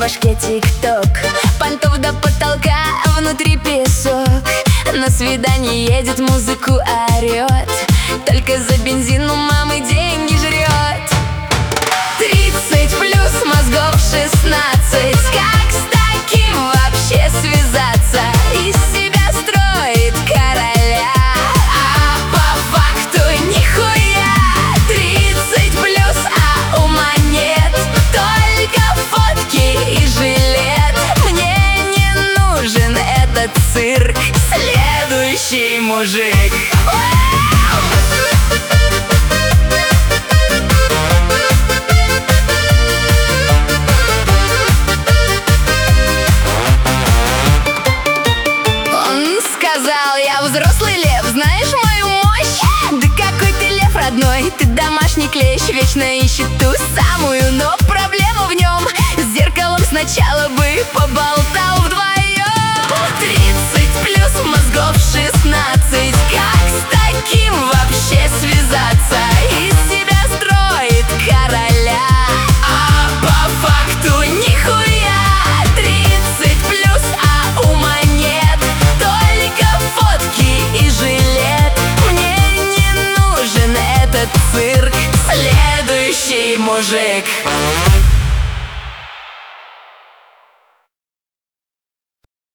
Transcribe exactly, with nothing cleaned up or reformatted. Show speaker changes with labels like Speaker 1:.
Speaker 1: башке тик-ток, понтов до потолка, внутри песок. На свидание едет, музыку орёт, только за бензин у мамы деньги жрет. Тридцать плюс, мозгов шестнадцать, как с таким вообще связаться? Из себя строит короля, а по факту нихуя. Тридцать плюс, а ума нет, только фотки и жилет. Мне не нужен этот цирк, следующий мужик. Он сказал: я взрослый лев, знаешь мою мощь? Да какой ты лев родной, ты домашний клещ, вечно ищет ту самую, но проблема в нем. С зеркалом сначала бы поболтал вдвоем.